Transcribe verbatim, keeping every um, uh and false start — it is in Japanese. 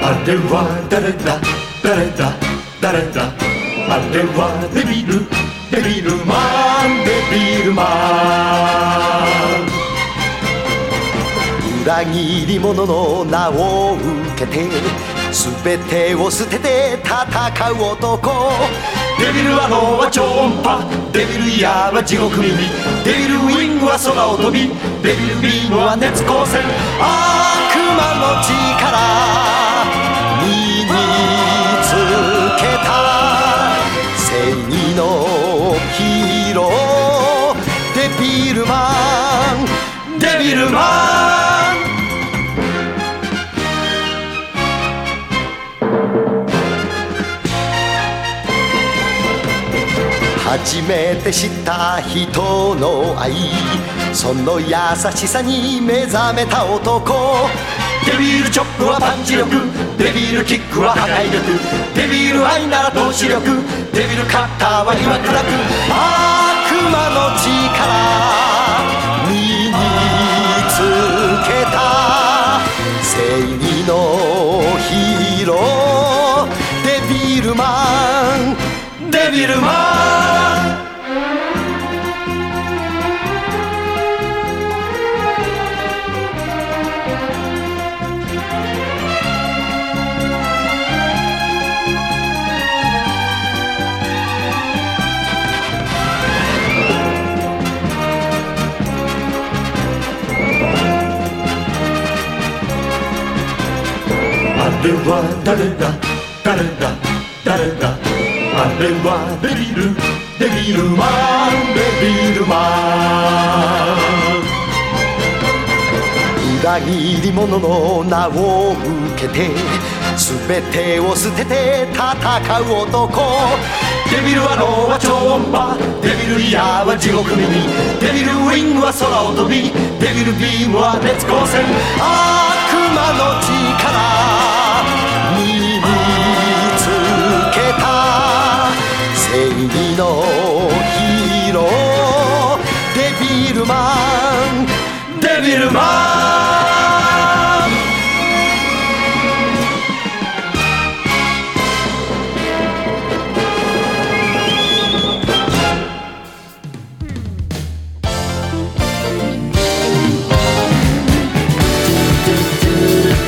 あれは誰だ誰だ誰だ、あれはデビルデビルマンデビルマン。 裏切り者の名を受けて全てを捨てて戦う男。 デビルアローは超音波、デビルイヤーは地獄耳、デビルウィングは空を飛び、デビルビームは熱光線。 悪魔の力身につけた正義のヒーロー、デビルマンデビルマン。 初めて知った人の愛、その優しさに目覚めた男。 デビルチョップはパンチ力、デビルキックは破壊力、デビル愛なら投資力、デビルカッターは岩砕く。 悪魔の力身につけた正義のヒーロー、デビルマンデビルマン。あれは誰だ誰だ誰だ、あれはデビルデビルマンデビルマン。裏切り者の名を受けて全てを捨てて戦う男。 デビルアローは超音波、デビルイヤーは地獄耳、デビルウィングは空を飛び、デビルビームは熱光線。 悪魔の力